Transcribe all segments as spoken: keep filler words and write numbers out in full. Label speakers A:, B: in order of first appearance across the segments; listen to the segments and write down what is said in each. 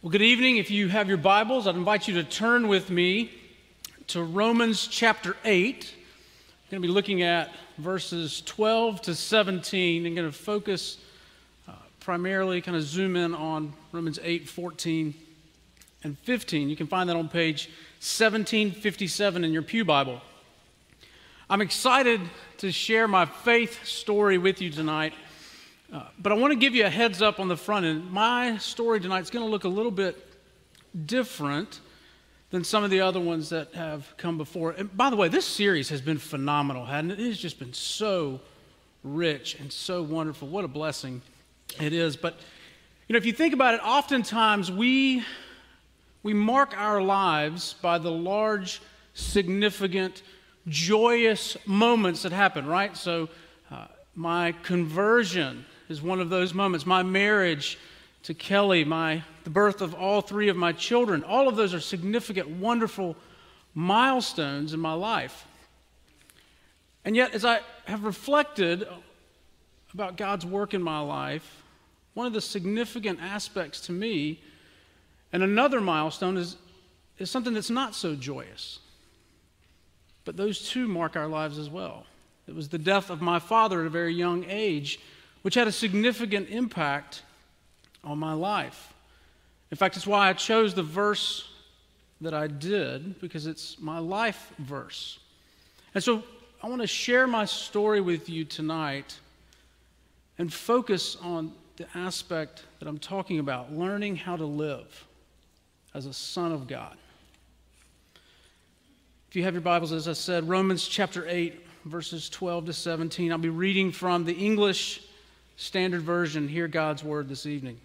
A: Well, good evening. If you have your Bibles, I'd invite you to turn with me to Romans chapter eight. I'm going to be looking at verses twelve to seventeen. I'm going to focus uh, primarily, kind of zoom in on Romans eight, fourteen, and fifteen. You can find that on page seventeen fifty-seven in your pew Bible. I'm excited to share my faith story with you tonight. Uh, but I want to give you a heads up on the front end. My story tonight is going to look a little bit different than some of the other ones that have come before. And by the way, this series has been phenomenal, hasn't it? It has just been so rich and so wonderful. What a blessing it is. But, you know, if you think about it, oftentimes we, we mark our lives by the large, significant, joyous moments that happen, right? So uh, my conversion is one of those moments. My marriage to Kelly, my the birth of all three of my children, all of those are significant, wonderful milestones in my life. And yet, as I have reflected about God's work in my life, one of the significant aspects to me, and another milestone, is, is something that's not so joyous. But those two mark our lives as well. It was the death of my father at a very young age, which had a significant impact on my life. In fact, it's why I chose the verse that I did, because it's my life verse. And so I want to share my story with you tonight and focus on the aspect that I'm talking about, learning how to live as a son of God. If you have your Bibles, as I said, Romans chapter eight, verses twelve to seventeen. I'll be reading from the English Standard Version. Hear God's word this evening.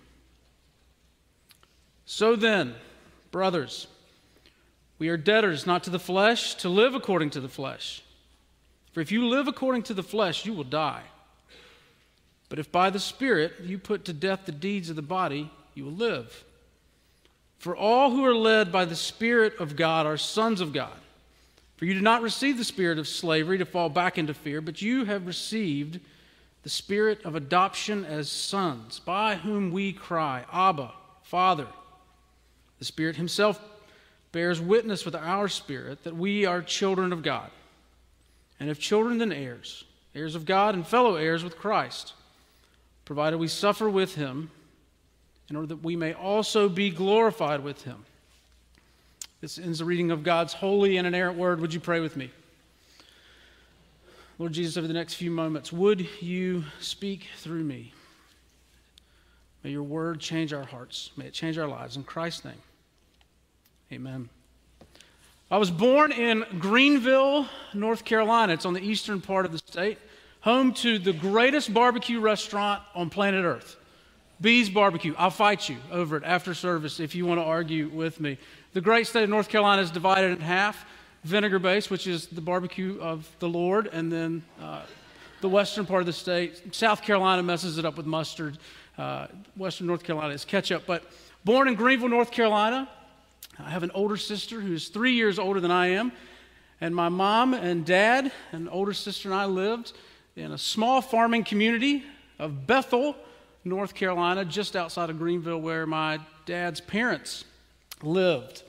A: So then, brothers, we are debtors not to the flesh, to live according to the flesh. For if you live according to the flesh, you will die. But if by the Spirit you put to death the deeds of the body, you will live. For all who are led by the Spirit of God are sons of God. For you did not receive the spirit of slavery to fall back into fear, but you have received the spirit of adoption as sons, by whom we cry, Abba, Father. The Spirit himself bears witness with our spirit that we are children of God. And if children, then heirs, heirs of God and fellow heirs with Christ, provided we suffer with him, in order that we may also be glorified with him. This ends the reading of God's holy and inerrant word. Would you pray with me? Lord Jesus, over the next few moments, would you speak through me? May your word change our hearts. May it change our lives. In Christ's name, amen. I was born in Greenville, North Carolina. It's on the eastern part of the state, home to the greatest barbecue restaurant on planet Earth, Bees Barbecue. I'll fight you over it after service if you want to argue with me. The great state of North Carolina is divided in half. Vinegar-based, which is the barbecue of the Lord, and then uh, the western part of the state. South Carolina messes it up with mustard. Uh, western North Carolina is ketchup. But born in Greenville, North Carolina, I have an older sister who's three years older than I am. And my mom and dad and older sister and I lived in a small farming community of Bethel, North Carolina, just outside of Greenville, where my dad's parents lived.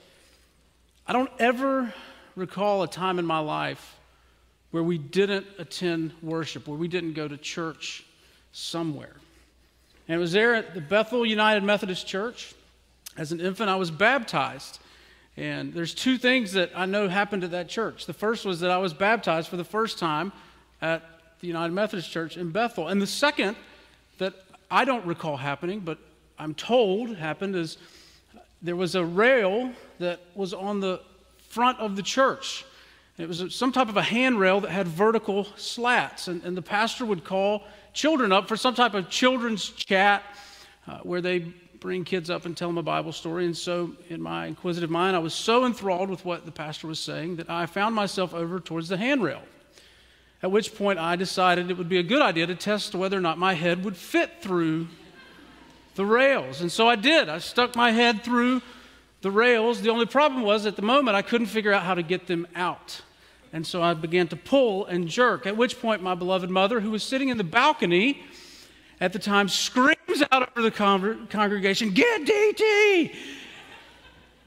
A: I don't ever recall a time in my life where we didn't attend worship, where we didn't go to church somewhere. And it was there at the Bethel United Methodist Church. As an infant, I was baptized. And there's two things that I know happened at that church. The first was that I was baptized for the first time at the United Methodist Church in Bethel. And the second that I don't recall happening, but I'm told happened, is there was a rail that was on the front of the church. It was some type of a handrail that had vertical slats, and, and the pastor would call children up for some type of children's chat uh, where they bring kids up and tell them a Bible story. And so in my inquisitive mind, I was so enthralled with what the pastor was saying that I found myself over towards the handrail, at which point I decided it would be a good idea to test whether or not my head would fit through the rails. And so I did. I stuck my head through the rails. The only problem was, at the moment, I couldn't figure out how to get them out. And so I began to pull and jerk, at which point my beloved mother, who was sitting in the balcony at the time, screams out over the con- congregation, "Get D T!"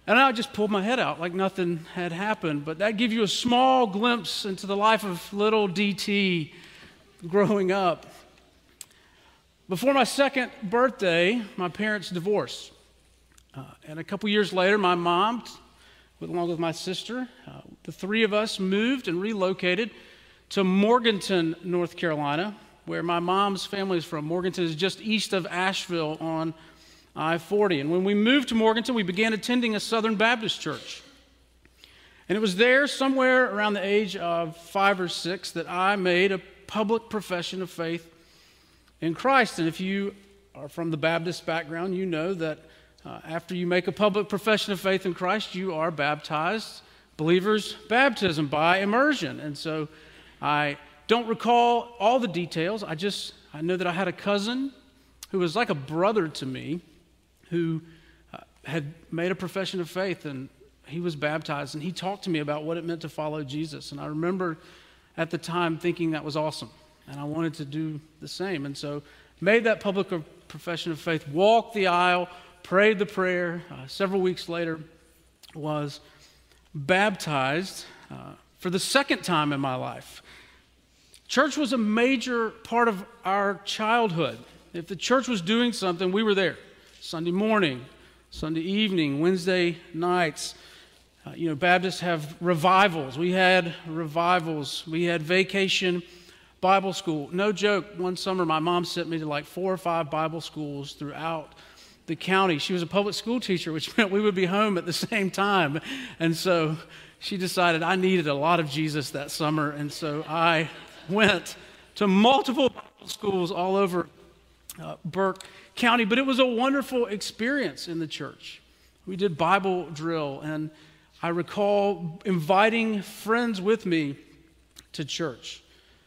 A: And I just pulled my head out like nothing had happened. But that gives you a small glimpse into the life of little D T growing up. Before my second birthday, my parents divorced. Uh, and a couple years later, my mom, along with my sister, uh, the three of us moved and relocated to Morganton, North Carolina, where my mom's family is from. Morganton is just east of Asheville on I forty. And when we moved to Morganton, we began attending a Southern Baptist church. And it was there, somewhere around the age of five or six, that I made a public profession of faith in Christ. And if you are from the Baptist background, you know that uh, after you make a public profession of faith in Christ, you are baptized, believers' baptism by immersion. And so I don't recall all the details. I just, I know that I had a cousin who was like a brother to me, who uh, had made a profession of faith, and he was baptized, and he talked to me about what it meant to follow Jesus. And I remember at the time thinking that was awesome, and I wanted to do the same. And so made that public profession of faith, walked the aisle, prayed the prayer. Uh, several weeks later, was baptized uh, for the second time in my life. Church was a major part of our childhood. If the church was doing something, we were there. Sunday morning, Sunday evening, Wednesday nights. Uh, you know, Baptists have revivals. We had revivals. We had vacation Bible school. No joke, one summer my mom sent me to like four or five Bible schools throughout the county. She was a public school teacher, which meant we would be home at the same time. And so she decided I needed a lot of Jesus that summer. And so I went to multiple Bible schools all over uh, Burke County, but it was a wonderful experience in the church. We did Bible drill, and I recall inviting friends with me to church.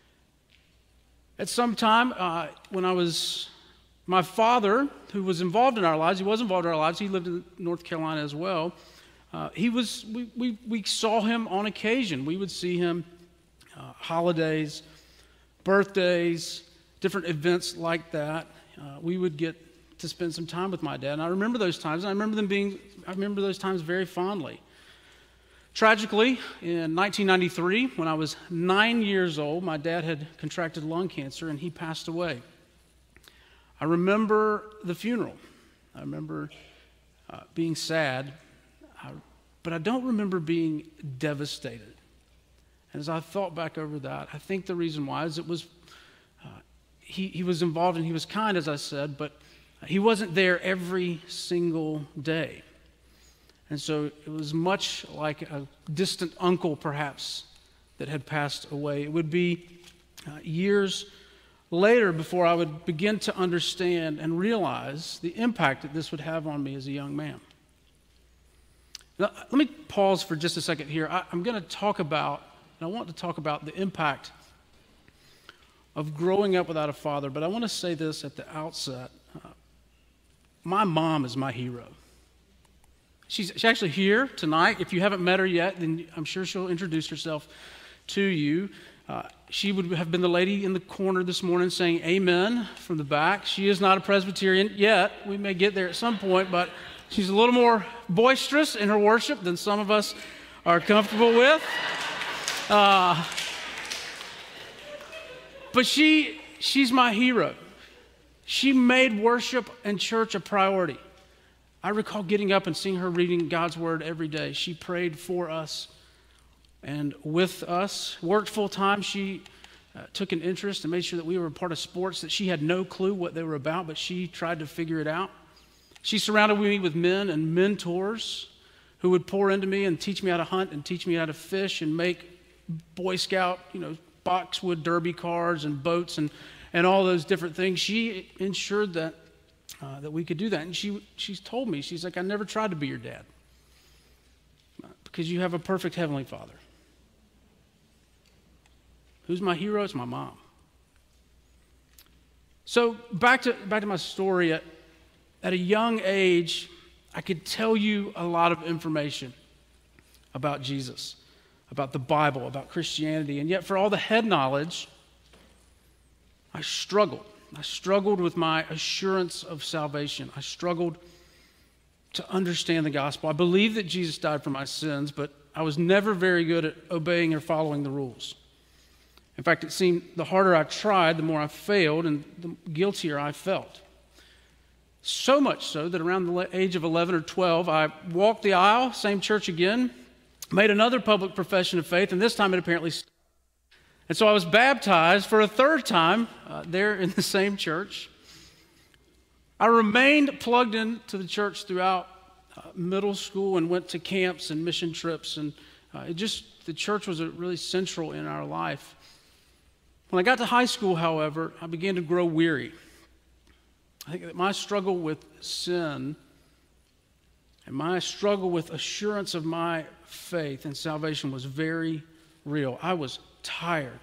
A: At some time, uh, when I was, my father, who was involved in our lives, he was involved in our lives, he lived in North Carolina as well, uh, he was, we, we, we saw him on occasion. We would see him uh, holidays, birthdays, different events like that. Uh, we would get to spend some time with my dad. And I remember those times, and I remember them being, I remember those times very fondly. Tragically, in nineteen ninety-three, when I was nine years old, my dad had contracted lung cancer, and he passed away. I remember the funeral. I remember uh, being sad, I, but I don't remember being devastated. And as I thought back over that, I think the reason why is it was He, he was involved and he was kind, as I said, but he wasn't there every single day. And so it was much like a distant uncle, perhaps, that had passed away. It would be uh, years later before I would begin to understand and realize the impact that this would have on me as a young man. Now, let me pause for just a second here. I, I'm going to talk about, and I want to talk about the impact of growing up without a father, but I want to say this at the outset. Uh, my mom is my hero. She's, she's actually here tonight. If you haven't met her yet, then I'm sure she'll introduce herself to you. Uh, she would have been the lady in the corner this morning saying amen from the back. She is not a Presbyterian yet. We may get there at some point, but she's a little more boisterous in her worship than some of us are comfortable with. Uh, But she, she's my hero. She made worship and church a priority. I recall getting up and seeing her reading God's Word every day. She prayed for us and with us, worked full time. She uh, took an interest and made sure that we were a part of sports that she had no clue what they were about, but she tried to figure it out. She surrounded me with men and mentors who would pour into me and teach me how to hunt and teach me how to fish and make Boy Scout, you know, boxwood derby cars and boats and, and all those different things. She ensured that uh, that we could do that. And she she's told me, she's like, I never tried to be your dad because you have a perfect Heavenly Father. Who's my hero? It's my mom. So back to back to my story. At, at a young age, I could tell you a lot of information about Jesus, about the Bible, about Christianity, and yet for all the head knowledge, I struggled. I struggled with my assurance of salvation. I struggled to understand the gospel. I believed that Jesus died for my sins, but I was never very good at obeying or following the rules. In fact, it seemed the harder I tried, the more I failed, and the guiltier I felt. So much so that around the age of eleven or twelve, I walked the aisle, same church again, made another public profession of faith, and this time it apparently stuck. And so I was baptized for a third time uh, there in the same church. I remained plugged into the church throughout uh, middle school and went to camps and mission trips, and uh, it just, the church was really central in our life. When I got to high school, however, I began to grow weary. I think that my struggle with sin and my struggle with assurance of my faith and salvation was very real. I was tired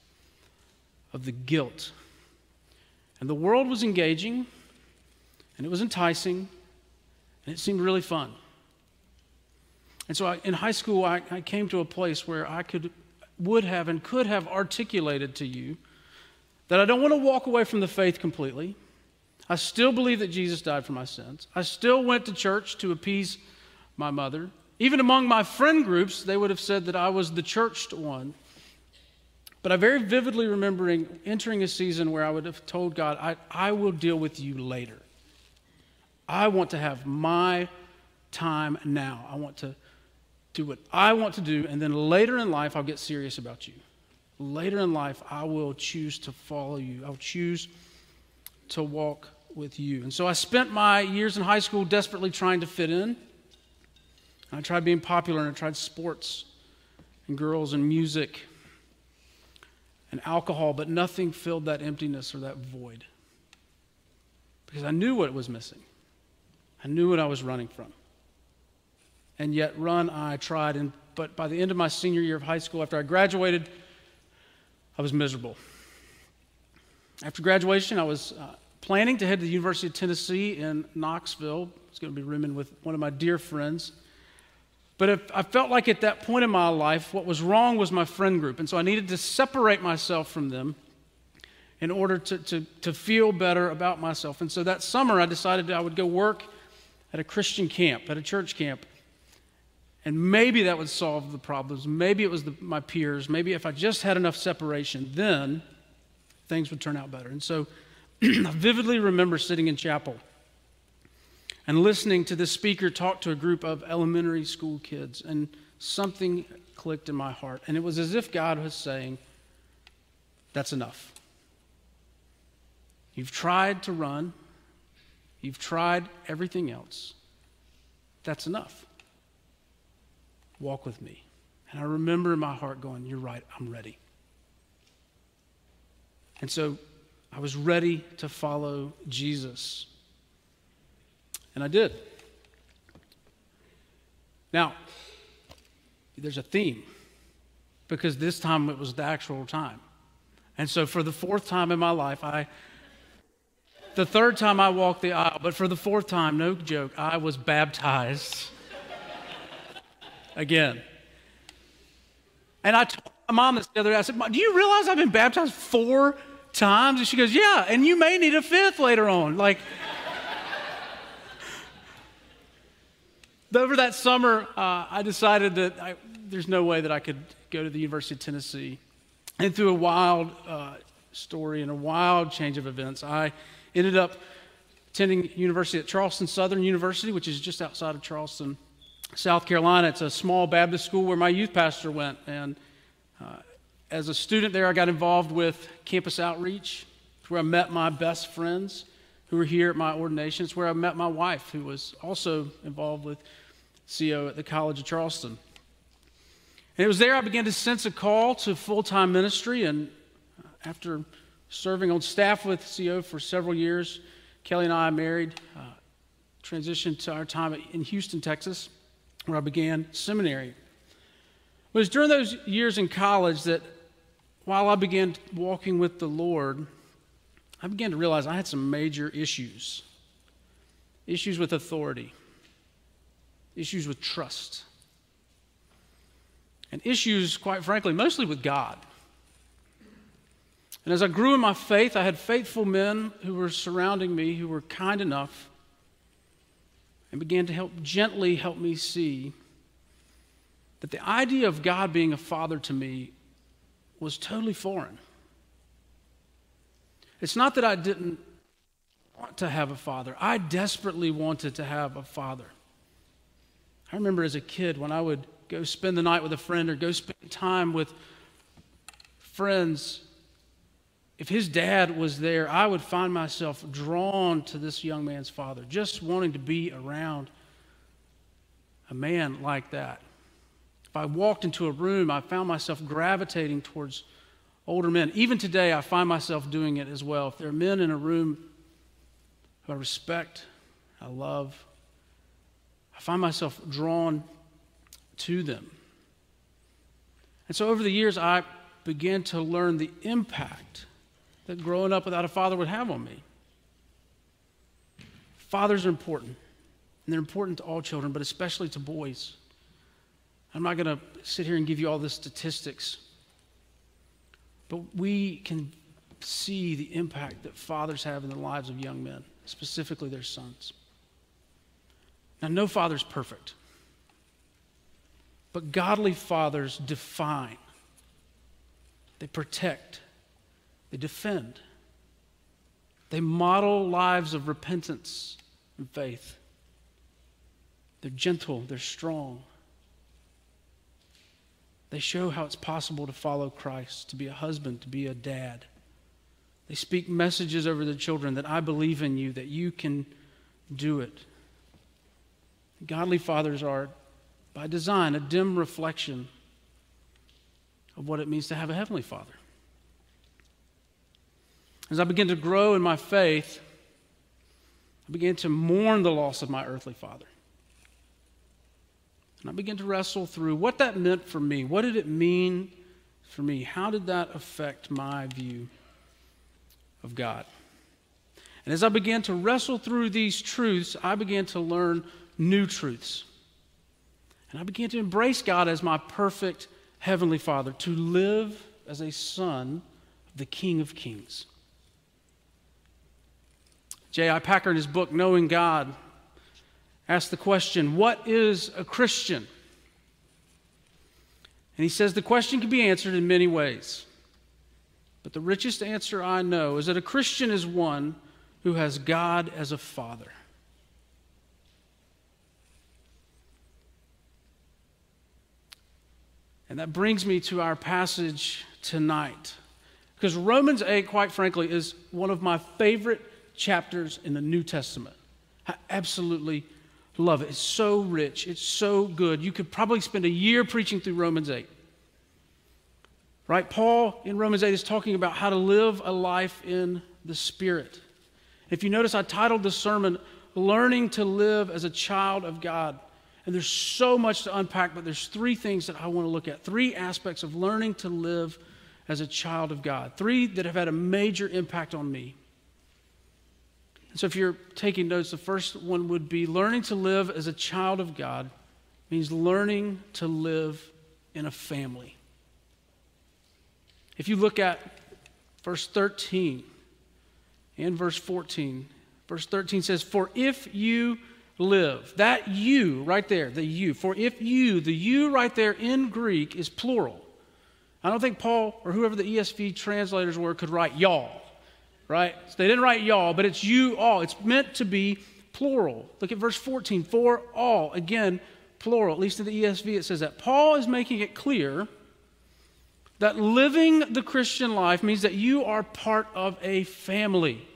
A: of the guilt. And the world was engaging, and it was enticing, and it seemed really fun. And so I, in high school, I, I came to a place where I could, would have and could have articulated to you that I don't want to walk away from the faith completely. I still believe that Jesus died for my sins. I still went to church to appease my mother. Even among my friend groups, they would have said that I was the churched one. But I very vividly remember entering a season where I would have told God, I, I will deal with you later. I want to have my time now. I want to do what I want to do, and then later in life, I'll get serious about you. Later in life, I will choose to follow you. I'll choose to walk with you. And so I spent my years in high school desperately trying to fit in. I tried being popular, and I tried sports and girls and music and alcohol, but nothing filled that emptiness or that void. Because I knew what was missing. I knew what I was running from. And yet run I tried, and but by the end of my senior year of high school, after I graduated, I was miserable. After graduation, I was uh, planning to head to the University of Tennessee in Knoxville. I was going to be rooming with one of my dear friends. But if, I felt like at that point in my life, what was wrong was my friend group. And so I needed to separate myself from them in order to, to, to feel better about myself. And so that summer, I decided I would go work at a Christian camp, at a church camp. And maybe that would solve the problems. Maybe it was the, my peers. Maybe if I just had enough separation, then things would turn out better. And so I vividly remember sitting in chapel and listening to this speaker talk to a group of elementary school kids, and something clicked in my heart. And it was as if God was saying, that's enough. You've tried to run. You've tried everything else. That's enough. Walk with me. And I remember in my heart going, you're right, I'm ready. And so I was ready to follow Jesus. And I did. Now, there's a theme, because this time it was the actual time. And so for the fourth time in my life, I, the third time I walked the aisle, but for the fourth time, no joke, I was baptized again. And I told my mom this the other day, I said, Mom, do you realize I've been baptized four times? And she goes, yeah, and you may need a fifth later on. Like, over that summer, uh, I decided that I, there's no way that I could go to the University of Tennessee. And through a wild uh, story and a wild change of events, I ended up attending university at Charleston Southern University, which is just outside of Charleston, South Carolina. It's a small Baptist school where my youth pastor went. And uh, as a student there, I got involved with campus outreach. It's where I met my best friends who were here at my ordination. It's where I met my wife, who was also involved with C O at the College of Charleston. And it was there I began to sense a call to full-time ministry. And after serving on staff with C O for several years, Kelly and I married, uh, transitioned to our time in Houston, Texas, where I began seminary. It was during those years in college that while I began walking with the Lord, I began to realize I had some major issues. Issues with authority. Issues with trust. And issues, quite frankly, mostly with God. And as I grew in my faith, I had faithful men who were surrounding me, who were kind enough and began to help gently help me see that the idea of God being a father to me was totally foreign. It's not that I didn't want to have a father. I desperately wanted to have a father. I remember as a kid when I would go spend the night with a friend or go spend time with friends, if his dad was there, I would find myself drawn to this young man's father, just wanting to be around a man like that. If I walked into a room, I found myself gravitating towards older men. Even today, I find myself doing it as well. If there are men in a room who I respect, I love, I find myself drawn to them. And so over the years, I began to learn the impact that growing up without a father would have on me. Fathers are important, and they're important to all children, but especially to boys. I'm not going to sit here and give you all the statistics, but we can see the impact that fathers have in the lives of young men, specifically their sons. Now, no father's perfect, but godly fathers define, they protect, they defend, they model lives of repentance and faith. They're gentle, they're strong. They show how it's possible to follow Christ, to be a husband, to be a dad. They speak messages over the children that I believe in you, that you can do it. Godly fathers are, by design, a dim reflection of what it means to have a heavenly Father. As I began to grow in my faith, I began to mourn the loss of my earthly father. And I began to wrestle through what that meant for me. What did it mean for me? How did that affect my view of God? And as I began to wrestle through these truths, I began to learn new truths. And I began to embrace God as my perfect heavenly Father, to live as a son of the King of Kings. J I Packer, in his book, Knowing God, asked the question, what is a Christian? And he says the question can be answered in many ways. But the richest answer I know is that a Christian is one who has God as a father. And that brings me to our passage tonight. Because Romans eight, quite frankly, is one of my favorite chapters in the New Testament. I absolutely love it. It's so rich. It's so good. You could probably spend a year preaching through Romans eight. Right? Paul in Romans eight is talking about how to live a life in the Spirit. If you notice, I titled the sermon, Learning to Live as a Child of God. And there's so much to unpack, but there's three things that I want to look at. Three aspects of learning to live as a child of God. Three that have had a major impact on me. So if you're taking notes, the first one would be learning to live as a child of God means learning to live in a family. If you look at verse thirteen and verse fourteen, verse thirteen says, for if you live, that you right there, the you, for if you, the you right there in Greek is plural. I don't think Paul or whoever the E S V translators were could write y'all. Right? So they didn't write y'all, but it's you all. It's meant to be plural. Look at verse fourteen. For all. Again, plural. At least in the E S V it says that. Paul is making it clear that living the Christian life means that you are part of a family.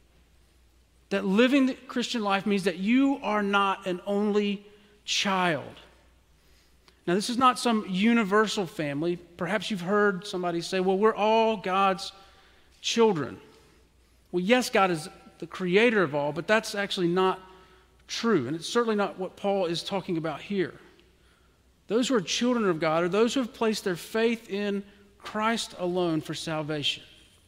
A: That living the Christian life means that you are not an only child. Now, this is not some universal family. Perhaps you've heard somebody say, well, we're all God's children. Well, yes, God is the creator of all, but that's actually not true. And it's certainly not what Paul is talking about here. Those who are children of God are those who have placed their faith in Christ alone for salvation.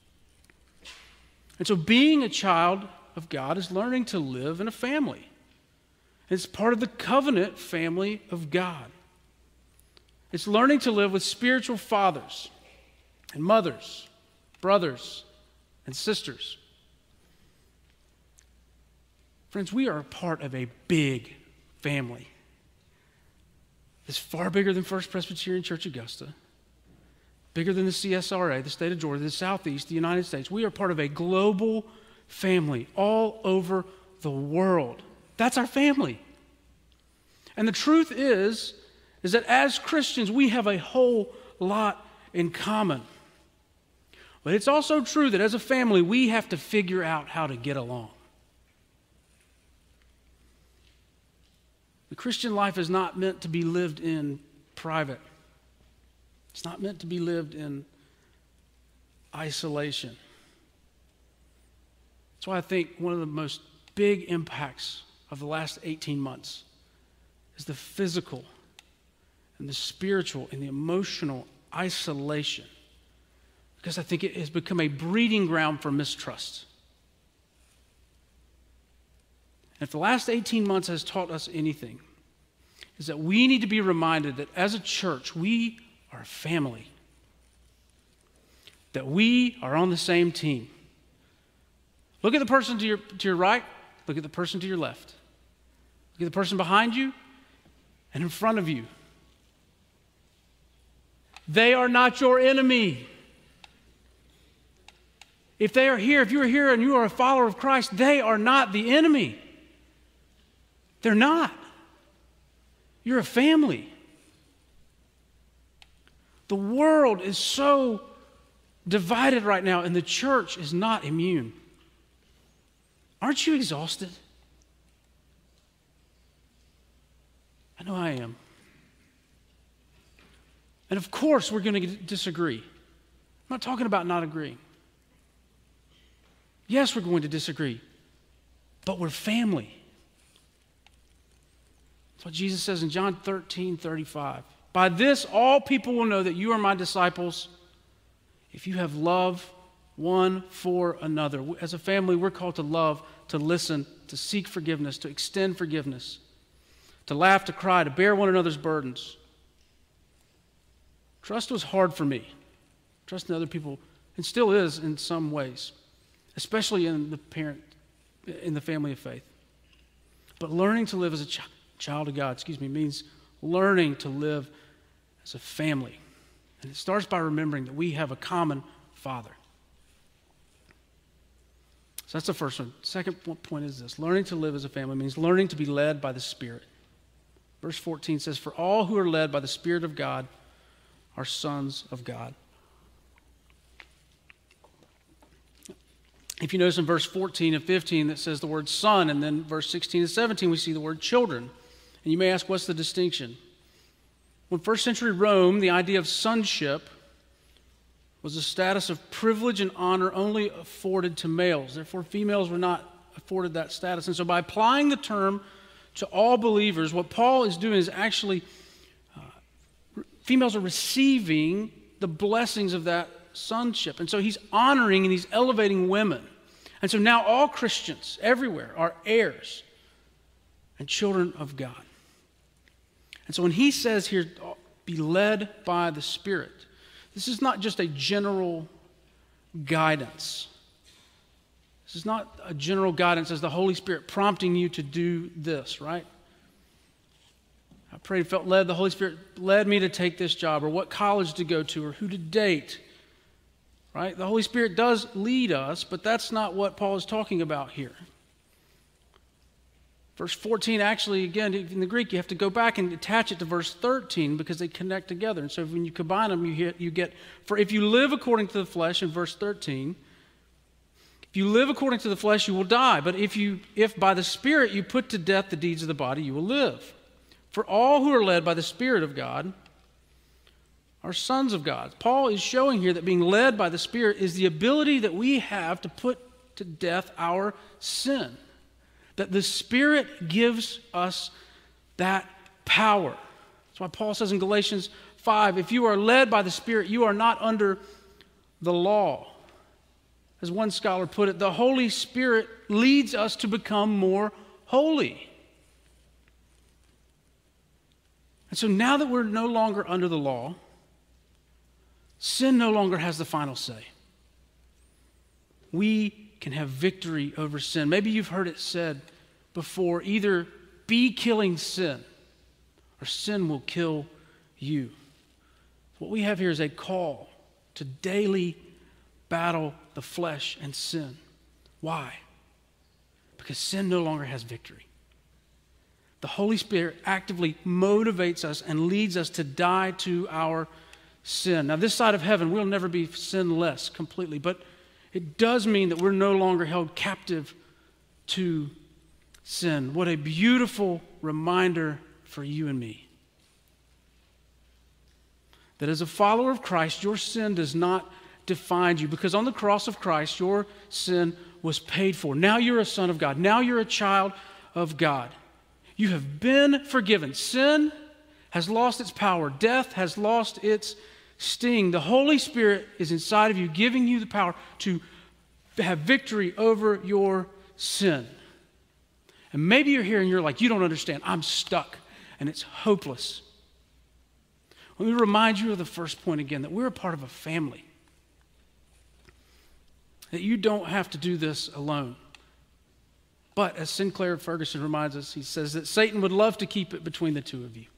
A: And so being a child of God is learning to live in a family. It's part of the covenant family of God. It's learning to live with spiritual fathers and mothers, brothers and sisters. Friends, we are a part of a big family. It's far bigger than First Presbyterian Church Augusta, bigger than the C S R A, the state of Georgia, the Southeast, the United States. We are part of a global family all over the world. That's our family. And the truth is, is that as Christians, we have a whole lot in common. But it's also true that as a family, we have to figure out how to get along. The Christian life is not meant to be lived in private. It's not meant to be lived in isolation. That's why I think one of the most big impacts of the last eighteen months is the physical and the spiritual and the emotional isolation. Because I think it has become a breeding ground for mistrust. And if the last eighteen months has taught us anything, is that we need to be reminded that as a church, we are a family. That we are on the same team. Look at the person to your, to your right. Look at the person to your left. Look at the person behind you and in front of you. They are not your enemy. If they are here, if you are here and you are a follower of Christ, they are not the enemy. They're not. You're a family. The world is so divided right now, and the church is not immune. Aren't you exhausted? I know I am. And of course, we're going to disagree. I'm not talking about not agreeing. Yes, we're going to disagree, but we're family. That's what Jesus says in John thirteen thirty-five. By this, all people will know that you are my disciples if you have love one for another. As a family, we're called to love, to listen, to seek forgiveness, to extend forgiveness, to laugh, to cry, to bear one another's burdens. Trust was hard for me. Trust in other people, and still is in some ways, especially in the parent, in the family of faith. But learning to live as a ch- child of God, excuse me, means learning to live as a family. And it starts by remembering that we have a common Father. So that's the first one. Second point is this. Learning to live as a family means learning to be led by the Spirit. Verse fourteen says, "For all who are led by the Spirit of God are sons of God." If you notice in verse fourteen and fifteen that says the word son, and then verse sixteen and seventeen we see the word children. And you may ask, what's the distinction? Well, in first century Rome, the idea of sonship was a status of privilege and honor only afforded to males. Therefore, females were not afforded that status. And so by applying the term to all believers, what Paul is doing is actually, uh, females are receiving the blessings of that sonship. And so he's honoring and he's elevating women. And so now all Christians everywhere are heirs and children of God. And so when he says here, be led by the Spirit, this is not just a general guidance. This is not a general guidance as the Holy Spirit prompting you to do this, right? I prayed, felt led, the Holy Spirit led me to take this job, or what college to go to, or who to date, right? The Holy Spirit does lead us, but that's not what Paul is talking about here. Verse fourteen, actually, again, in the Greek, you have to go back and attach it to verse thirteen because they connect together. And so when you combine them, you get, you get, for if you live according to the flesh, in verse thirteen, if you live according to the flesh, you will die. But if you, if by the Spirit you put to death the deeds of the body, you will live. For all who are led by the Spirit of God are sons of God. Paul is showing here that being led by the Spirit is the ability that we have to put to death our sin. That the Spirit gives us that power. That's why Paul says in Galatians five, if you are led by the Spirit, you are not under the law. As one scholar put it, the Holy Spirit leads us to become more holy. And so now that we're no longer under the law, sin no longer has the final say. We can have victory over sin. Maybe you've heard it said before either be killing sin or sin will kill you. What we have here is a call to daily battle the flesh and sin. Why? Because sin no longer has victory. The Holy Spirit actively motivates us and leads us to die to our sin. Now, this side of heaven, we'll never be sinless completely, but it does mean that we're no longer held captive to sin. What a beautiful reminder for you and me. That as a follower of Christ, your sin does not define you, because on the cross of Christ, your sin was paid for. Now you're a son of God. Now you're a child of God. You have been forgiven. Sin has lost its power. Death has lost its sting. The Holy Spirit is inside of you, giving you the power to have victory over your sin. And maybe you're here and you're like, you don't understand. I'm stuck and it's hopeless. Let me remind you of the first point again, that we're a part of a family. That you don't have to do this alone. But as Sinclair Ferguson reminds us, he says that Satan would love to keep it between the two of you.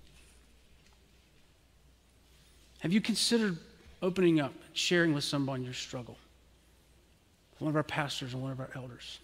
A: Have you considered opening up and sharing with someone your struggle? One of our pastors and one of our elders.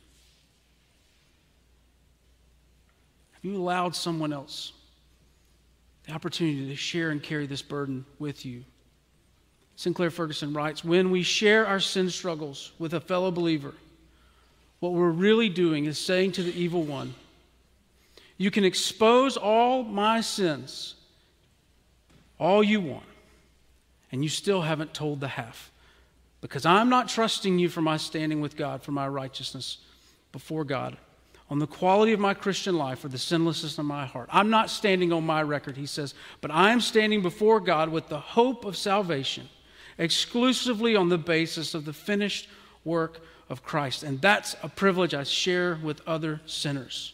A: Have you allowed someone else the opportunity to share and carry this burden with you? Sinclair Ferguson writes, when we share our sin struggles with a fellow believer, what we're really doing is saying to the evil one, you can expose all my sins, all you want, and you still haven't told the half, because I'm not trusting you for my standing with God, for my righteousness before God, on the quality of my Christian life or the sinlessness of my heart. I'm not standing on my record, he says, but I am standing before God with the hope of salvation, exclusively on the basis of the finished work of Christ. And that's a privilege I share with other sinners.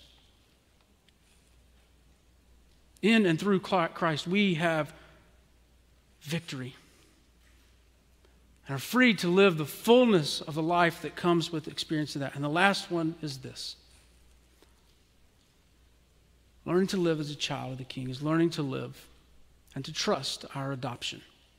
A: In and through Christ, we have victory and are free to live the fullness of the life that comes with experiencing that. And the last one is this. Learning to live as a child of the King is learning to live and to trust our adoption.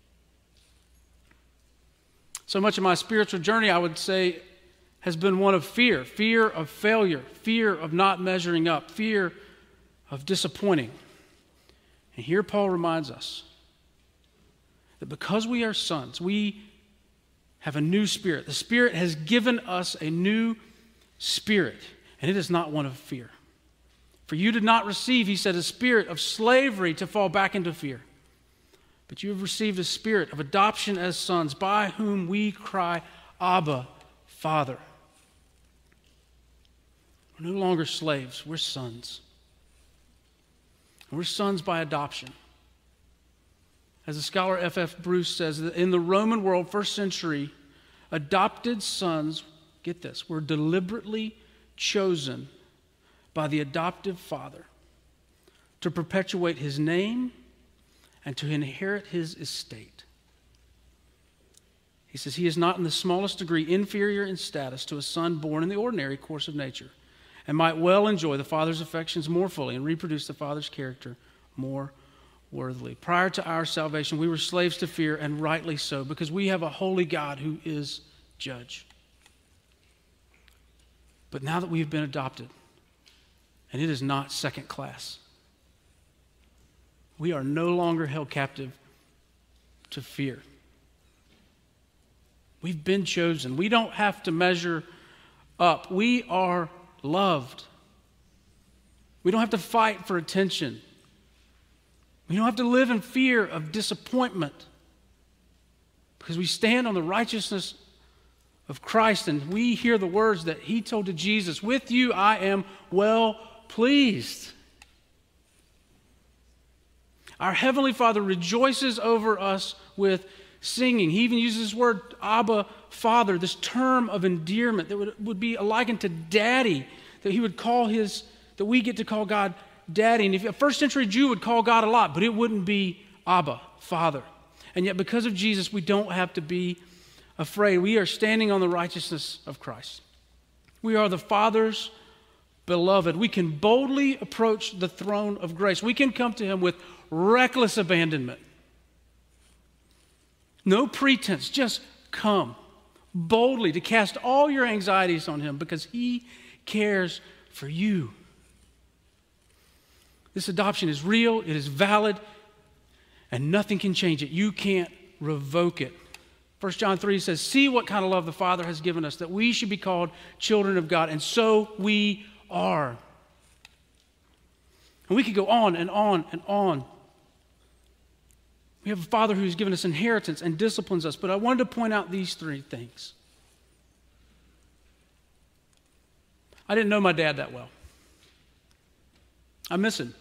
A: So much of my spiritual journey, I would say, has been one of fear. Fear of failure, fear of not measuring up, fear of disappointing. And here Paul reminds us that because we are sons, we have a new spirit. The Spirit has given us a new spirit, and it is not one of fear. For you did not receive, he said, a spirit of slavery to fall back into fear. But you have received a spirit of adoption as sons, by whom we cry, Abba, Father. We're no longer slaves, we're sons. And we're sons by adoption. As the scholar F F Bruce says, that in the Roman world, first century, adopted sons, get this, were deliberately chosen by the adoptive father to perpetuate his name and to inherit his estate. He says he is not in the smallest degree inferior in status to a son born in the ordinary course of nature, and might well enjoy the father's affections more fully and reproduce the father's character more worthily. Prior to our salvation, we were slaves to fear, and rightly so, because we have a holy God who is judge. But now that we've been adopted, and it is not second class, we are no longer held captive to fear. We've been chosen. We don't have to measure up. We are loved. We don't have to fight for attention. We don't have to live in fear of disappointment, because we stand on the righteousness of Christ, and we hear the words that he told to Jesus, with you I am well pleased. Our Heavenly Father rejoices over us with singing. He even uses this word, Abba, Father, this term of endearment that would, would be likened to daddy, that he would call his, that we get to call God daddy. And if a first century Jew would call God a lot, but it wouldn't be Abba, Father. And yet because of Jesus, we don't have to be afraid. We are standing on the righteousness of Christ. We are the Father's Beloved, we can boldly approach the throne of grace. We can come to him with reckless abandonment. No pretense, just come boldly to cast all your anxieties on him because he cares for you. This adoption is real, it is valid, and nothing can change it. You can't revoke it. First John three says, see what kind of love the Father has given us, that we should be called children of God, and so we are. And we could go on and on and on. We have a Father who's given us inheritance and disciplines us, but I wanted to point out these three things. I didn't know my dad that well. I miss him.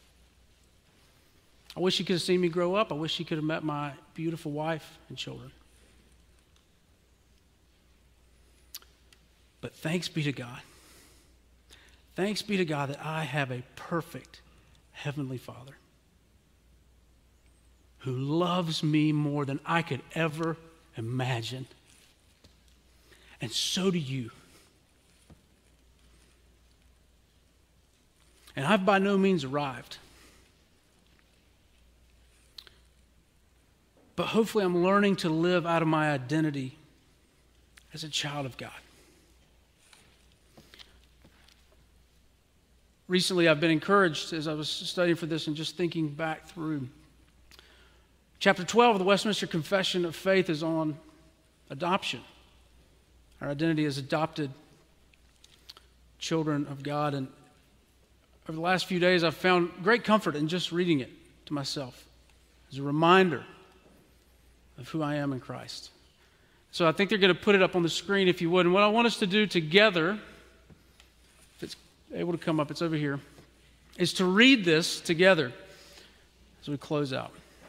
A: I wish he could have seen me grow up. I wish he could have met my beautiful wife and children. But thanks be to God. Thanks be to God that I have a perfect Heavenly Father who loves me more than I could ever imagine. And so do you. And I've by no means arrived. But hopefully I'm learning to live out of my identity as a child of God. Recently I've been encouraged as I was studying for this and just thinking back through. Chapter twelve of the Westminster Confession of Faith is on adoption. Our identity as adopted children of God. And over the last few days, I've found great comfort in just reading it to myself as a reminder of who I am in Christ. So I think they're going to put it up on the screen if you would. And what I want us to do together, if it's able to come up, it's over here, is to read this together as we close out.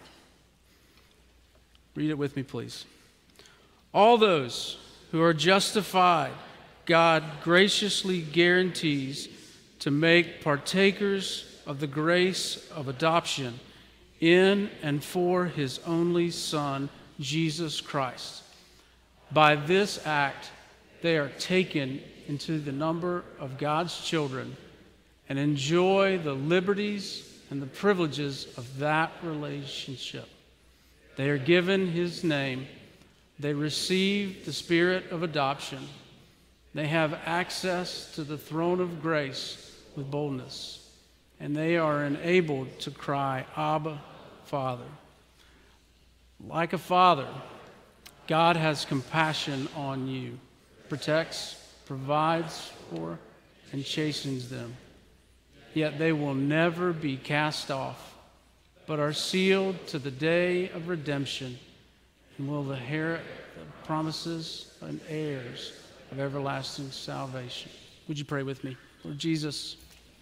A: Read it with me, please. All those who are justified, God graciously guarantees to make partakers of the grace of adoption in and for his only Son, Jesus Christ. By this act, they are taken into the number of God's children and enjoy the liberties and the privileges of that relationship. They are given his name. They receive the spirit of adoption. They have access to the throne of grace with boldness. And they are enabled to cry, Abba, Father. Like a father, God has compassion on you, protects, provides for, and chastens them. Yet they will never be cast off, but are sealed to the day of redemption and will inherit the promises and heirs of everlasting salvation. Would you pray with me? Lord Jesus,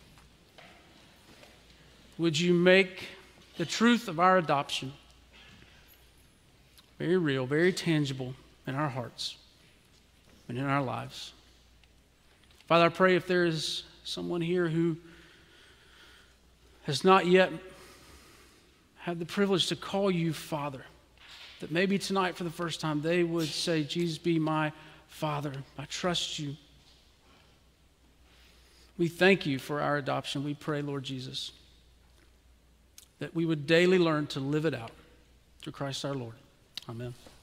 A: would you make the truth of our adoption very real, very tangible in our hearts and in our lives. Father, I pray if there is someone here who has not yet had the privilege to call you Father, that maybe tonight for the first time they would say, Jesus, be my Father. I trust you. We thank you for our adoption. We pray, Lord Jesus, that we would daily learn to live it out through Christ our Lord. Amen.